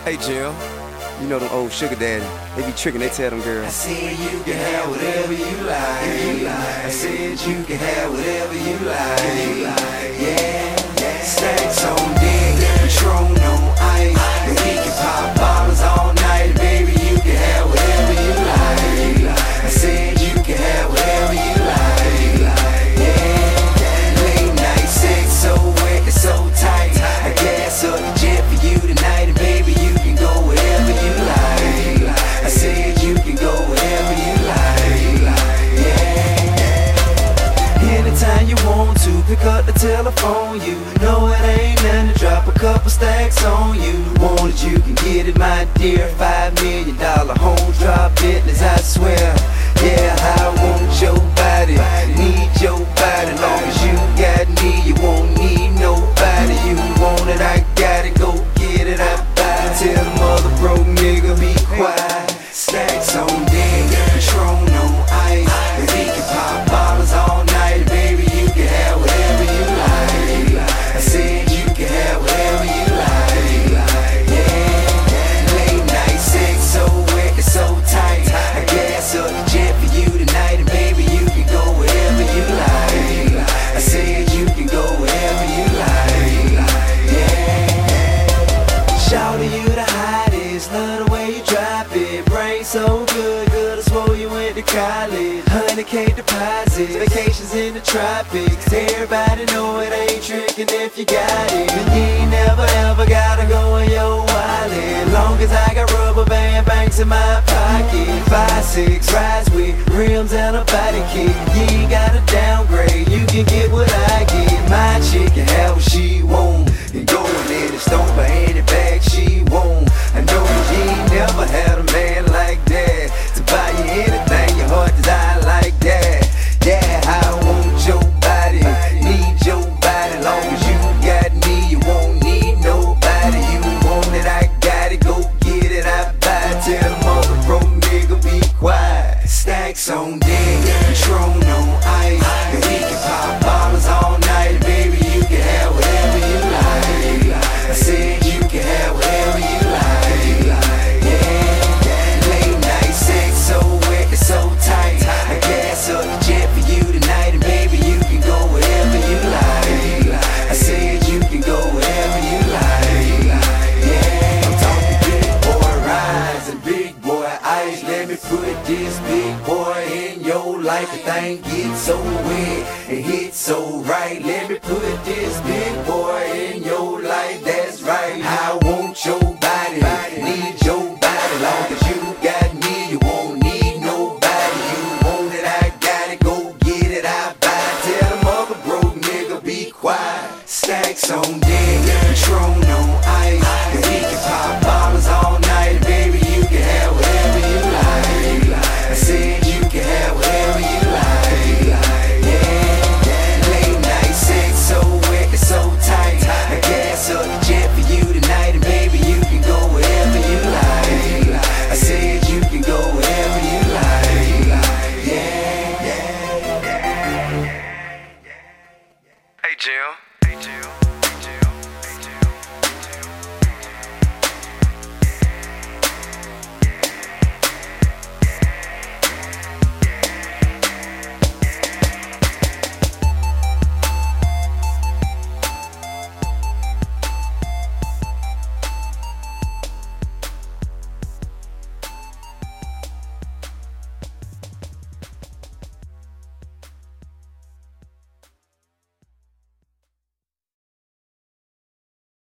Hey Jill, you know them old sugar daddy, they be tricking, they tell them girls, I said you can have whatever you like. I said you can have whatever you like. Yeah, stacks on deck, Patron on ice, and we can pop bottles all night. Baby, you can have whatever you like. I said you can have whatever you like. Yeah, late night sex so wet and so tight. I gas up the jet for you tonight, and baby, you can go wherever you like. I said you can go wherever you like. Yeah. Anytime you want to, pick up the telephone. You know it ain't nothing to drop a couple stacks on you. Want it, you can get it, my dear. $5 million home drop business, I swear. Yeah, I want your body, need your body. Long as you got me, you won't need nobody. You want it, I got it, go get it, I buy it. Tell mother broke nigga be quiet. Stacks on deck, Patron on ice, and we can pop bottles all night. Baby, you can have whatever you like. I said you can have whatever you like. Yeah, late night sex so wet and so tight. I gas up the jet for you tonight, and baby, you can go wherever you like. I said you can go wherever you like. Yeah, shout to you the hottest, love the way you drop it. Brain so good, good I swore you went to college. 100K deposits, vacations in the tropics. Everybody know it ain't tricking if you got it. And you ain't never ever gotta go in your wallet. Long as I got rubber band banks in my pocket. 5'6", rides with rims and a body kit. You ain't gotta downgrade, you can get what I get. My chick can have what she want, and go in there and stomp her any bag she want. I know you ain't never had a man like that to buy you anything your heart desire like that. Yeah, I want your body, need your body. Long as you got me, you won't need nobody. You want it, I got it, go get it, I buy it. Tell the mother broke nigga be quiet. Stacks on deck, Patron on ice, and we can pop bottles all night. Baby, you can have whatever you like. I said you can have whatever you like. Yeah, late night sex so wet and so tight. I gas up the jet for you tonight, and baby, you can go wherever you like. I said you can go wherever you like. Yeah, I'm talking big boy rides and big boy ice. Let me put this big boy in your life. The thing gets so wet and hits so right. Let me put this big boy in your life. That's right. I want your